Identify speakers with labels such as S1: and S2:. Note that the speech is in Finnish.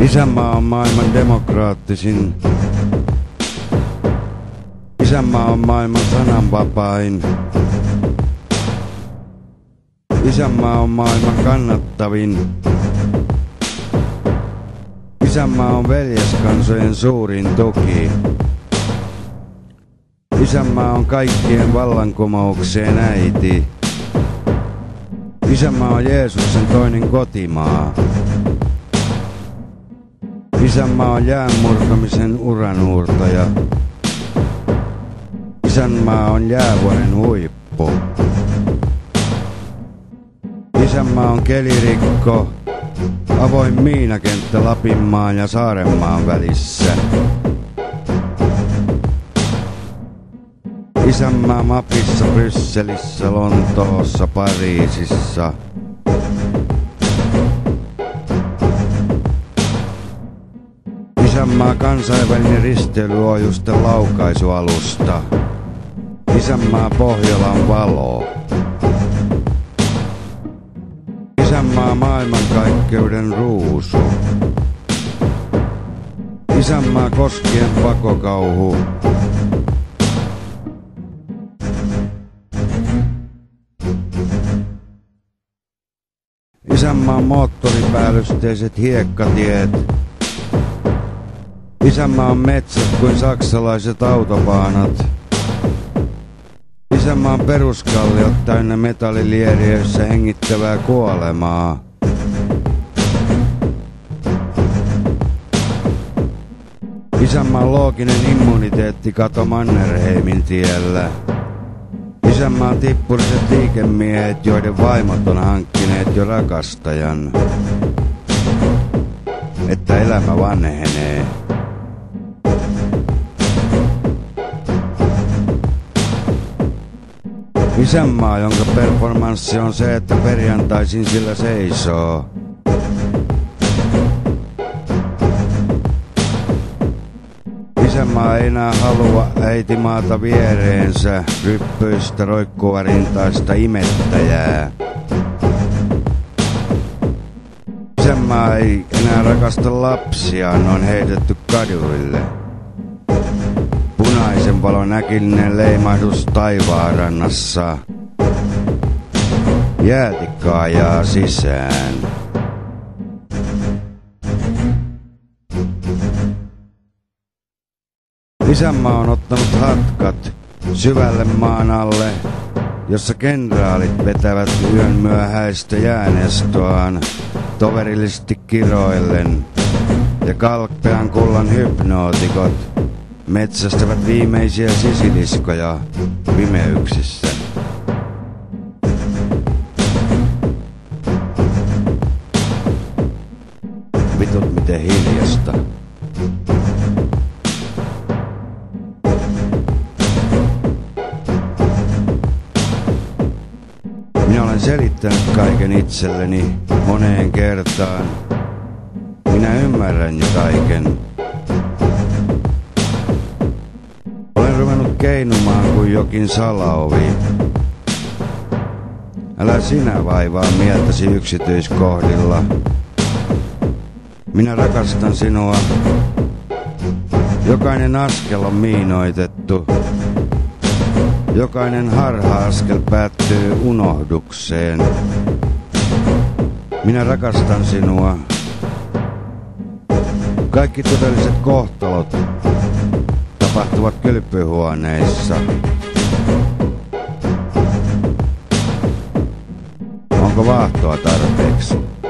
S1: Isänmaa on maailman demokraattisin. Isänmaa on maailman sananvapain. Isänmaa on maailman kannattavin. Isänmaa on veljeskansojen suurin tuki. Isänmaa on kaikkien vallankumoukseen äiti. Isänmaa on Jeesuksen toinen kotimaa. Isänmaa on jäänmurtamisen uranuurtaja. Isänmaa on jäävuoren huippu. Isänmaa on kelirikko, avoin miinakenttä Lapinmaan ja Saarenmaan välissä. Isänmaa Mapissa, Brysselissä, Lontoossa, Pariisissa. Isänmaa kansainvälinen risteilyohjusten laukaisualusta. Isänmaa Pohjolan valo. Isänmaa maailmankaikkeuden ruusu. Isänmaa koskien pakokauhu. Isänmaan moottoripäällysteiset hiekkatiet. Isänmaa on metsät kuin saksalaiset autobaanat. Isänmaan peruskalliot täynnä metallilieriöissä hengittävää kuolemaa. Isänmaan looginen immuniteetti kato Mannerheimin tiellä. Isänmaan tippuriset liikemiehet, joiden vaimot on hankkineet jo rakastajan. Että elämä vanhenee. Isänmaa, jonka performanssi on se, että perjantaisin sillä seisoo. Isänmaa ei enää halua äitimaata viereensä, ryppyistä roikkuvarintaista imettäjää. Isänmaa ei enää rakasta lapsiaan, on heitetty kaduille. Punaisen valon äkillinen leimahdus taivaanrannassa. Jäätikkö ajaa sisään. Isänmaa on ottanut hatkat syvälle maan alle, jossa kenraalit vetävät yön myöhäistä jäänestoaan toverillisesti kiroillen, ja kalkpean kullan hypnootikot metsästävät viimeisiä sisiliskoja pimeyksissä. Vitut miten hiljasta. Minä olen selittänyt kaiken itselleni moneen kertaan. Minä ymmärrän jo kaiken. Olen ruvennut keinumaan kuin jokin salaovi. Älä sinä vaivaa mieltäsi yksityiskohdilla. Minä rakastan sinua. Jokainen askel on miinoitettu. Jokainen harha-askel päättyy unohdukseen. Minä rakastan sinua. Kaikki todelliset kohtalot tapahtuvat kylpyhuoneissa. Onko vaahtoa tarpeeksi?